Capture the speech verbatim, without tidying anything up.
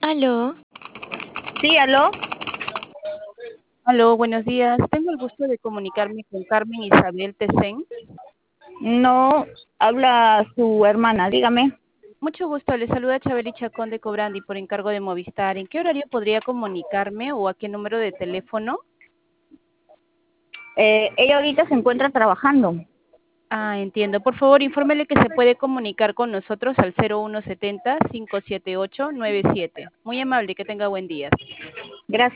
Aló, Sí, aló. Aló, buenos días. Tengo el gusto de comunicarme con Carmen Isabel Tecén. No, habla su hermana, dígame. Mucho gusto, le saluda Chabeli Chacón de Cobrandi por encargo de Movistar. ¿En qué horario podría comunicarme o a qué número de teléfono? Eh, ella ahorita se encuentra trabajando. Ah, entiendo. Por favor, infórmele que se puede comunicar con nosotros al cero uno setenta, cinco siete ocho, nueve siete. Muy amable, que tenga buen día. Gracias.